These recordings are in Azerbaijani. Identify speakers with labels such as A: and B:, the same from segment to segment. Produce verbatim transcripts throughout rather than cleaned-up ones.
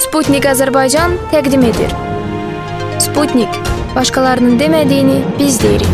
A: Sputnik Azərbaycan təqdim edir. Sputnik, başqalarının demədiyini biz deyirik.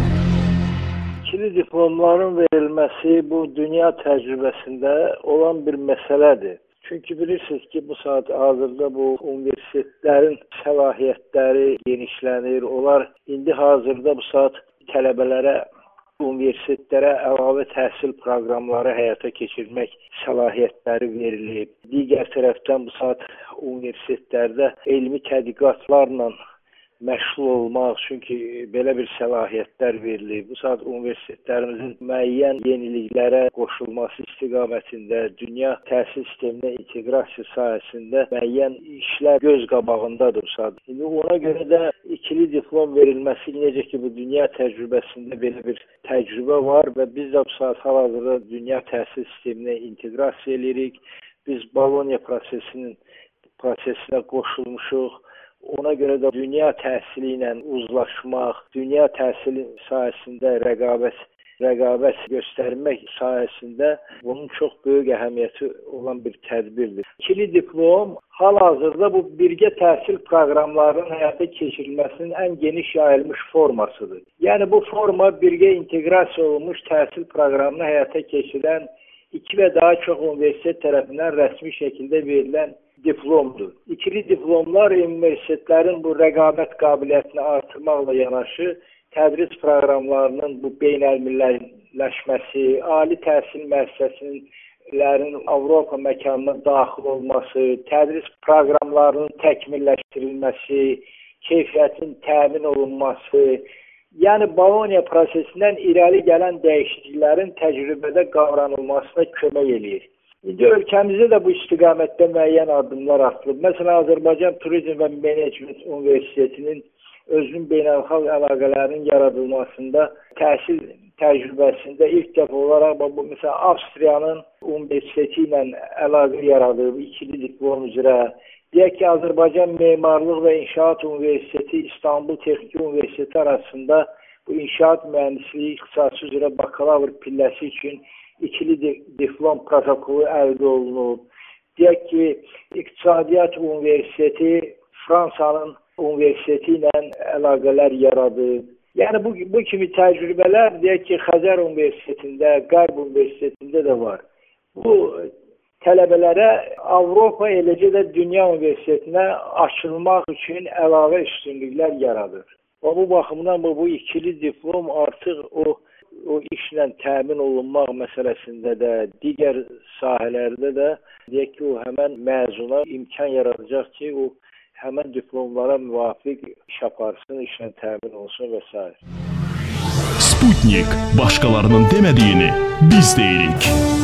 B: İkili diplomların verilməsi bu dünya təcrübəsində olan bir məsələdir. Çünki bilirsiniz ki, bu saat hazırda bu universitetlərin səlahiyyətləri genişlənir. Onlar indi hazırda bu saat tələbələrə, universitetlərə əlavə təhsil proqramları həyata keçirmək səlahiyyətləri verilib. Digər tərəfdən bu saat universitetlərdə elmi tədqiqatlarla məşğul olmaq, çünki belə bir səlahiyyətlər verilib. Bu saat universitetlərimizin müəyyən yeniliklərə qoşulması istiqamətində, dünya təhsil sisteminə inteqrasiya sahəsində müəyyən işlər göz qabağındadır bu saat. İndi ona görə də ikili diplom verilməsi, necə ki bu dünya təcrübəsində belə bir təcrübə var və biz də bu saat hal-hazırda dünya təhsil sisteminə inteqrasiya edirik. Biz Bologna prosesinin prosesinə qoşulmuşuq. Ona görə də dünya təhsili ilə uzlaşmaq, dünya təhsili sahəsində rəqabət, rəqabət göstərmək sahəsində bunun çox böyük əhəmiyyəti olan bir tədbirdir. İkili diplom hal-hazırda bu birgə təhsil proqramlarının həyata keçirilməsinin ən geniş yayılmış formasıdır. Yəni bu forma birgə inteqrasiya olunmuş təhsil proqramını həyata keçirən iki və daha çox universitet tərəfindən rəsmi şəkildə verilən diplomdur. İkili diplomlar universitetlərin bu rəqabət qabiliyyətini artırmaqla yanaşı, tədris proqramlarının bu beynəlmilləşməsi, ali təhsil müəssisələrinin Avropa məkanına daxil olması, tədris proqramlarının təkmilləşdirilməsi, keyfiyyətin təmin olunması, yəni Bologna prosesindən irəli gələn dəyişikliklərin təcrübədə qavranılmasına kömək eləyir. İndi ölkəmizdə də bu istiqamətdə müəyyən addımlar atılıb. Məsələn, Azərbaycan Turizm və Menecment Universitetinin özünün beynəlxalq əlaqələrinin yaradılmasında təhsil təcrübəsində ilk dəfə olaraq bu məsələn Avstriyanın universiteti ilə əlaqə yaradıb, ikili diplom üzrə. Deyək ki, Azərbaycan Memarlıq və İnşaat Universiteti, İstanbul Texniki Universiteti arasında bu inşaat mühəndisliyi ixtisası üzrə bakalavr pilləsi üçün ikili diplom protokolu əldə olunub. Deyək ki, İqtisadiyyat Universiteti Fransanın universiteti ilə əlaqələr yaradıb. Yəni bu, bu kimi təcrübələr deyək ki, Xəzər Universitetində, Qərb Universitetində də var. Bu tələbələrə Avropa, eləcə də dünya universitetinə açılmaq üçün əlavə üstünlüklər yaradır. Və bu baxımdan bu, bu ikili diplom artıq o o işlə təmin olunmaq məsələsində də, digər sahələrdə də deyək ki, o həmən məzuna imkan yaradacaq ki, o həmən diplomlara müvafiq iş aparsın, işlə təmin olsun və s.
C: Sputnik, başqalarının demədiyini biz deyirik.